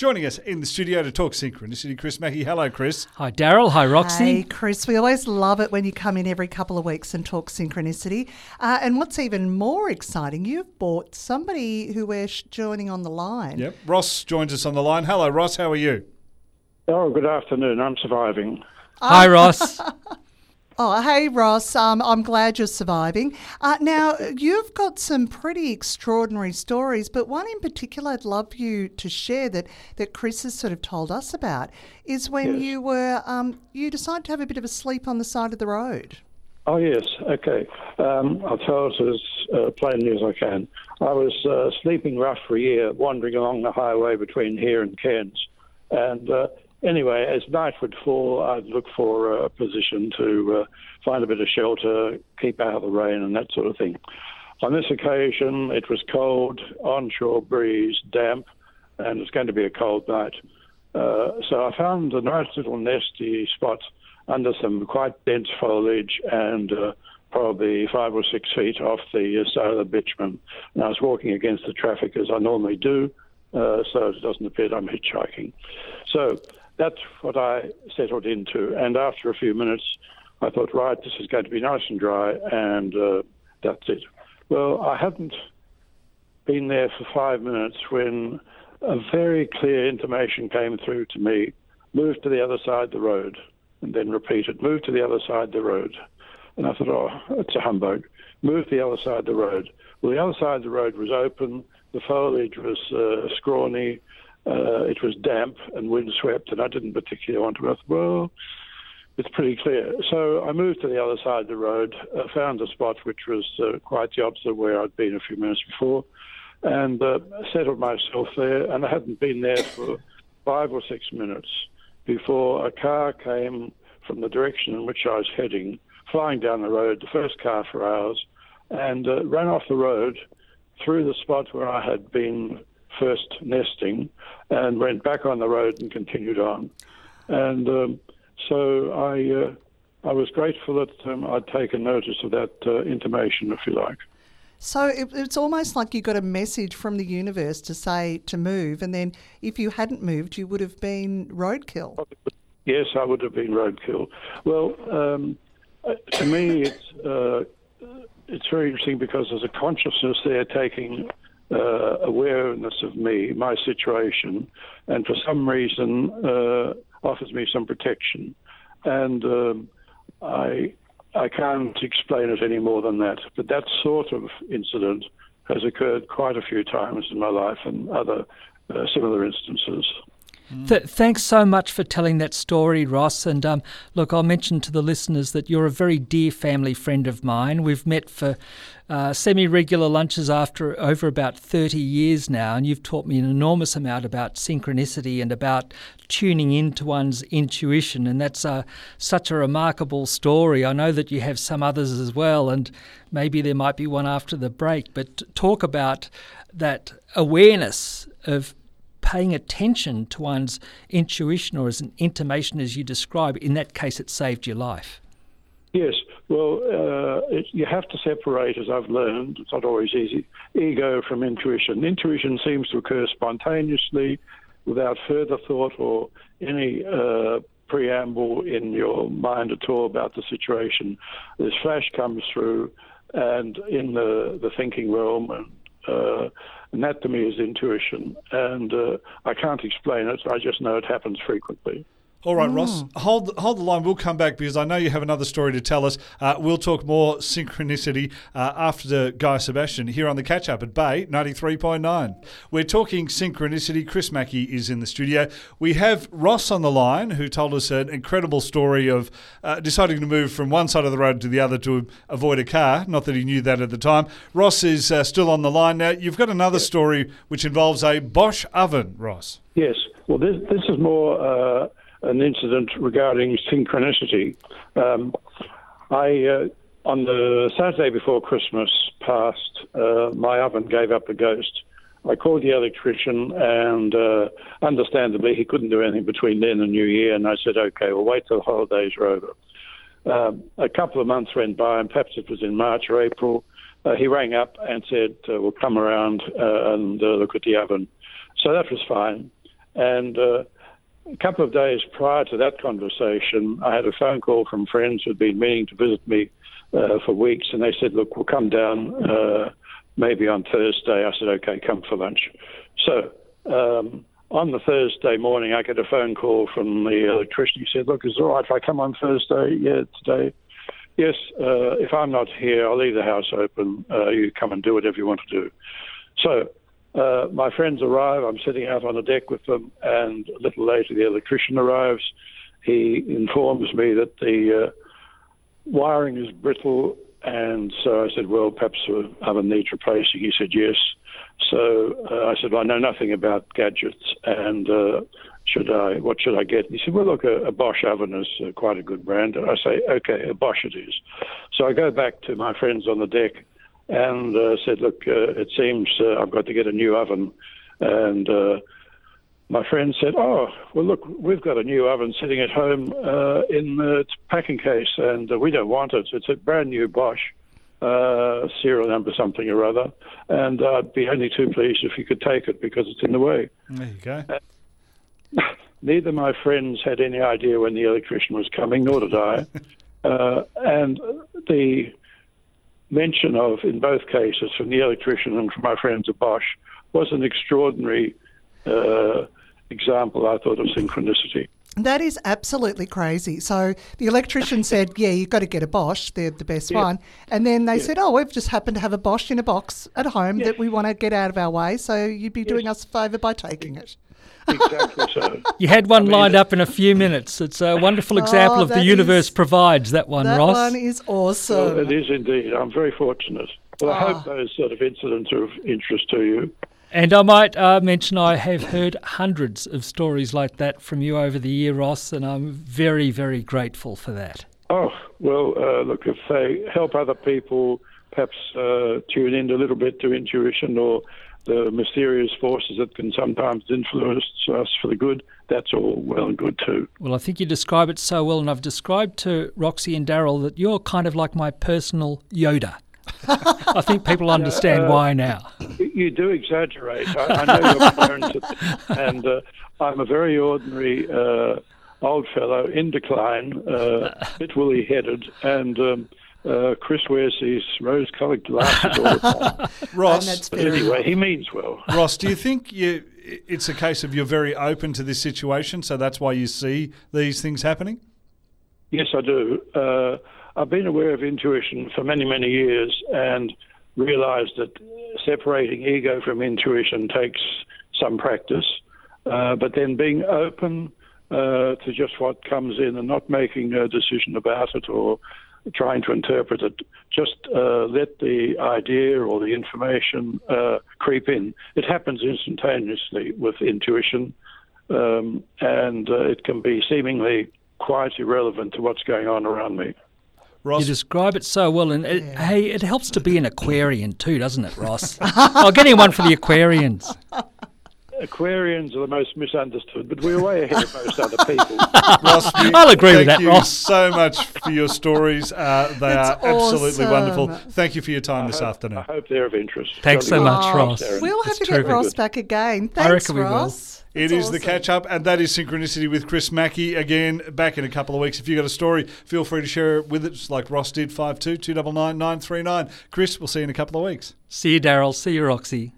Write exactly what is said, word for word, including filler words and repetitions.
Joining us in the studio to talk synchronicity, Chris Mackie. Hello, Chris. Hi, Daryl. Hi, Roxy. Hey, Chris. We always love it when you come in every couple of weeks and talk synchronicity. Uh, and what's even more exciting, you've brought somebody who we're sh- joining on the line. Yep. Ross joins us on the line. Hello, Ross. How are you? Oh, good afternoon. I'm surviving. Hi, Ross. Oh, hey, Ross. Um, I'm glad you're surviving. Uh, now, you've got some pretty extraordinary stories, but one in particular I'd love you to share that, that Chris has sort of told us about is when Yes. you were um, you decided to have a bit of a sleep on the side of the road. Oh, yes. Okay. Um, I'll tell it as uh, plainly as I can. I was uh, sleeping rough for a year, wandering along the highway between here and Cairns. And uh, anyway, as night would fall, I'd look for a position to uh, find a bit of shelter, keep out of the rain and that sort of thing. On this occasion, it was cold, onshore breeze, damp, and it's going to be a cold night. Uh, so I found a nice little nesty spot under some quite dense foliage and uh, probably five or six feet off the side of the bitumen. And I was walking against the traffic as I normally do, uh, so it doesn't appear that I'm hitchhiking. So that's what I settled into. And after a few minutes, I thought, right, this is going to be nice and dry, and uh, that's it. Well, I hadn't been there for five minutes when a very clear intimation came through to me, move to the other side of the road, and then repeated, move to the other side of the road. And I thought, oh, it's a humbug. Move to the other side of the road. Well, the other side of the road was open, the foliage was uh, scrawny, uh, it was damp and windswept, and I didn't particularly want to. I thought, well, it's pretty clear. So I moved to the other side of the road, uh, found a spot which was uh, quite the opposite of where I'd been a few minutes before, and uh, settled myself there. And I hadn't been there for five or six minutes before a car came from the direction in which I was heading, flying down the road, the first car for hours, and uh, ran off the road through the spot where I had been first nesting, and went back on the road and continued on. And um, so I uh, I was grateful that um, I'd taken notice of that uh, intimation, if you like. So it, it's almost like you got a message from the universe to say to move, and then if you hadn't moved, you would have been roadkill. Yes, I would have been roadkill. Well, um, to me, it's uh, it's very interesting because there's a consciousness there taking uh, awareness of me, my situation, and for some reason uh, offers me some protection. And um, I I can't explain it any more than that. But that sort of incident has occurred quite a few times in my life and other uh, similar instances. Th- thanks so much for telling that story, Ross. And um, look, I'll mention to the listeners that you're a very dear family friend of mine. We've met for uh, semi-regular lunches after over about thirty years now, and you've taught me an enormous amount about synchronicity and about tuning into one's intuition, and that's uh, such a remarkable story. I know that you have some others as well, and maybe there might be one after the break, but talk about that awareness of paying attention to one's intuition, or as an intimation as you describe. In that case, it saved your life. Yes, well, uh, it, you have to separate, as I've learned, it's not always easy, ego from intuition. Intuition seems to occur spontaneously, without further thought or any uh, preamble in your mind at all about the situation. This flash comes through, and in the, the thinking realm, and uh, and that to me is intuition. And uh, I can't explain it, I just know it happens frequently. All right, Ross, hold hold the line. We'll come back because I know you have another story to tell us. Uh, we'll talk more synchronicity uh, after the Guy Sebastian here on the Catch Up at Bay ninety-three point nine. We're talking synchronicity. Chris Mackie is in the studio. We have Ross on the line, who told us an incredible story of uh, deciding to move from one side of the road to the other to avoid a car. Not that he knew that at the time. Ross is uh, still on the line now. You've got another Yes. story which involves a Bosch oven, Ross. Yes, well, this, this is more Uh, an incident regarding synchronicity. Um, I, uh, on the Saturday before Christmas passed, uh, my oven gave up the ghost. I called the electrician, and uh, understandably, he couldn't do anything between then and New Year, and I said, okay, we'll wait till the holidays are over. Um, a couple of months went by, and perhaps it was in March or April, uh, he rang up and said, uh, we'll come around uh, and uh, look at the oven. So that was fine. And uh, a couple of days prior to that conversation, I had a phone call from friends who'd been meaning to visit me uh, for weeks, and they said, look, we'll come down uh, maybe on Thursday. I said, okay, come for lunch. So um, on the Thursday morning, I get a phone call from the electrician. He said, look, is it all right if I come on Thursday? Yeah, today. Yes, uh, if I'm not here, I'll leave the house open. Uh, you come and do whatever you want to do. So uh, my friends arrive. I'm sitting out on the deck with them, and a little later the electrician arrives. He informs me that the uh, wiring is brittle, and so I said, well, perhaps the oven needs replacing. He said, yes. So uh, I said, well, I know nothing about gadgets, and uh, should I? What should I get? And he said, well, look, a, a Bosch oven is uh, quite a good brand. And I say, okay, a Bosch it is. So I go back to my friends on the deck and uh, said, look, uh, it seems uh, I've got to get a new oven. And uh, my friend said, oh, well, look, we've got a new oven sitting at home uh, in the packing case, and uh, we don't want it. It's a brand new Bosch. Uh, serial number something or other, and I'd be only too pleased if you could take it because it's in the way. There you go. Uh, neither of my friends had any idea when the electrician was coming, nor did I. uh, and the mention of, in both cases, from the electrician and from my friends at Bosch, was an extraordinary uh, example, I thought, of synchronicity. That is absolutely crazy. So the electrician said, yeah, you've got to get a Bosch. They're the best Yeah. one. And then they Yeah. said, oh, we've just happened to have a Bosch in a box at home Yes. that we want to get out of our way. So you'd be doing us a favour by taking it. Exactly so. You had one I mean, lined it- up in a few minutes. It's a wonderful example Oh, of the that universe is- provides, that one, that Ross. one is Well, awesome. it is indeed. I'm very fortunate. Well, I Ah. hope those sort of incidents are of interest to you. And I might uh, mention I have heard hundreds of stories like that from you over the year, Ross, and I'm very, very grateful for that. Oh, well, uh, look, if they help other people perhaps uh, tune in a little bit to intuition or the mysterious forces that can sometimes influence us for the good, that's all well and good too. Well, I think you describe it so well, and I've described to Roxy and Daryl that you're kind of like my personal Yoda. I think people understand uh, why now. You do exaggerate. I, I know your parents, and uh, I'm a very ordinary uh, old fellow in decline, uh, bit woolly-headed, and um, uh, Chris wears these rose-coloured glasses all the time. Ross, And that's But very anyway, he means well. Ross, do you think you it's a case of you're very open to this situation, so that's why you see these things happening? Yes, I do. Uh, I've been aware of intuition for many, many years and realised that separating ego from intuition takes some practice. Uh, but then being open uh, to just what comes in and not making a decision about it or trying to interpret it, just uh, let the idea or the information uh, creep in. It happens instantaneously with intuition, um, and uh, it can be seemingly quite irrelevant to what's going on around me. Ross, You describe it so well, and it, hey, it helps to be an Aquarian too, doesn't it, Ross? I'll get him one for the Aquarians. Aquarians are the most misunderstood, but we're way ahead of most other people. Ross, we I'll agree with thank that, you Ross. so much for your stories. Uh, they That's are absolutely awesome. wonderful. Thank you for your time this I afternoon. hope they're of interest. Thanks so Jolly much, well. Ross. Darren. We'll have It's to terrific. get Ross back again. Thanks, reckon we will. Ross. It That's is the awesome. catch up, and that is Synchronicity with Chris Mackey. Again, back in a couple of weeks. If you've got a story, feel free to share it with us, like Ross did. five two two nine nine nine three nine. Chris, we'll see you in a couple of weeks. See you, Daryl. See you, Roxy.